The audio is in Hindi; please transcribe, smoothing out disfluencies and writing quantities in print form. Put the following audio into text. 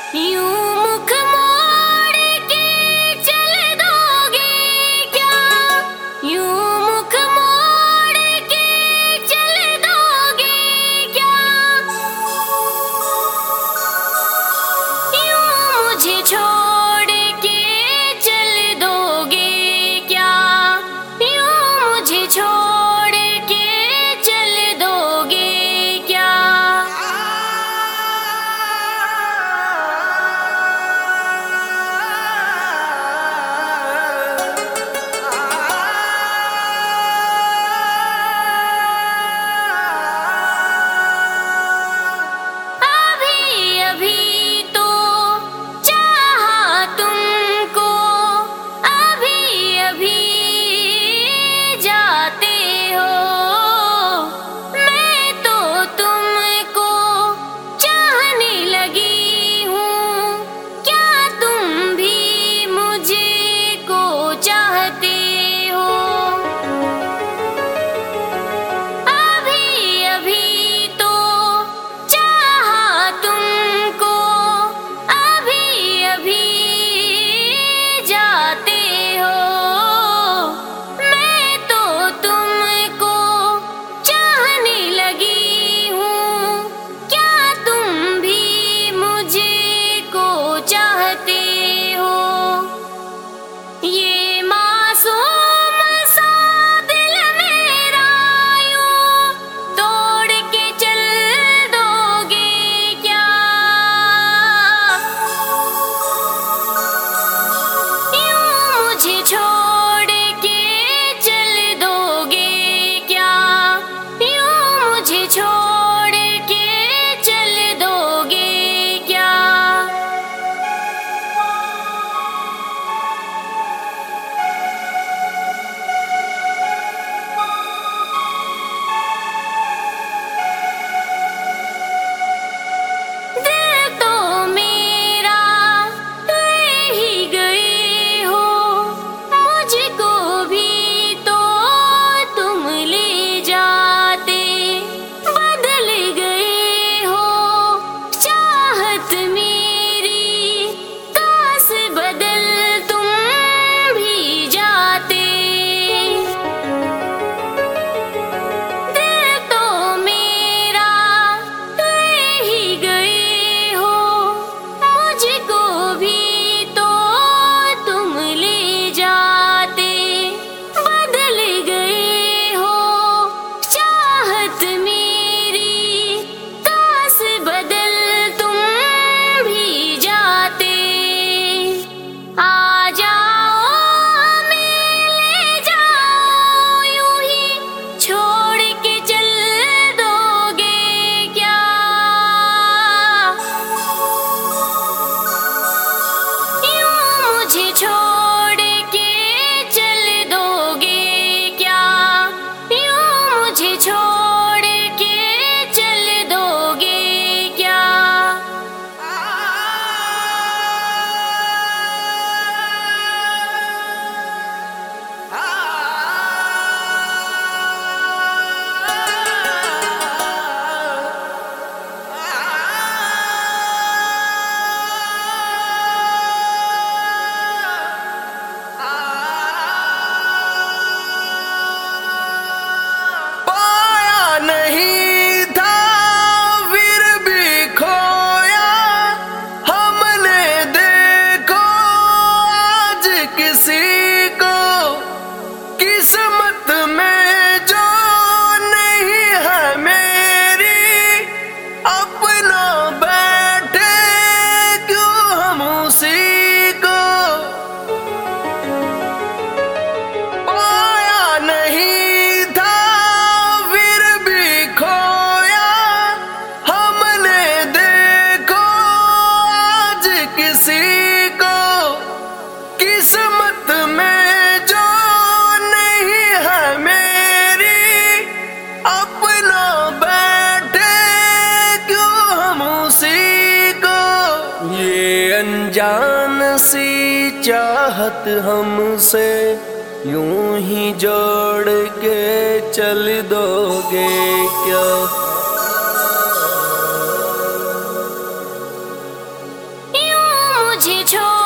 यूं मुख मोड़ के चल दोगे क्या? यूं मुख मोड़ के चल दोगे क्या? यूं मुझे छोड़ के चल दोगे क्या? यूं मुझे छोड़ के चल दोगे क्या? अभी अभी तो चाहा तुमको, अभी अभी जाते हो। मैं तो तुमको चाहने लगी हूँ, क्या तुम भी मुझको चाहते हो? अभी अभी तो चाहा तुमको, अभी अभी जाते हो। मैं तो तुमको चाहने लगी हूँ, क्या तुम भी मुझको चाहते हो? ये मासूम सा दिल मेरा यूं तोड़ के चल दोगे क्या? यूं मुझे छोड़ के चल दोगे क्या? यूं मुझे छोड़ के चल दोगे क्या? दिल तो मेरा ले ही गए हो, मुझको भी तो तुम ले जाते। बदल गए हो चाहत मेरी, काश बदल तुम भी जाते। दिल तो मेरा ले ही गए हो, मुझको भी तो तुम ले जाते। बदल गए हो चाहत मेरी, काश बदल तुम भी जाते। आ जाओ ले जाओ, यूं ही छोड़ के चल दोगे क्या? यूं मुझे छोड़ के चल दोगे क्या? यूं मुझे छोड़ के चल दोगे क्या? पाया नहीं था फिर भी खोया, हमने देखो आज किसी को। किस्मत में जो नहीं है मेरी, अपना बैठे क्यों हम उसी को। पाया नहीं था फिर भी खोया, हमने देखो आज किसी को। किस्मत में जो नहीं है मेरी, अपना बैठे क्यों हम उसी को। ये अनजान सी चाहत हमसे यूं ही जोड़ के चल दोगे क्या? मुझे छोड़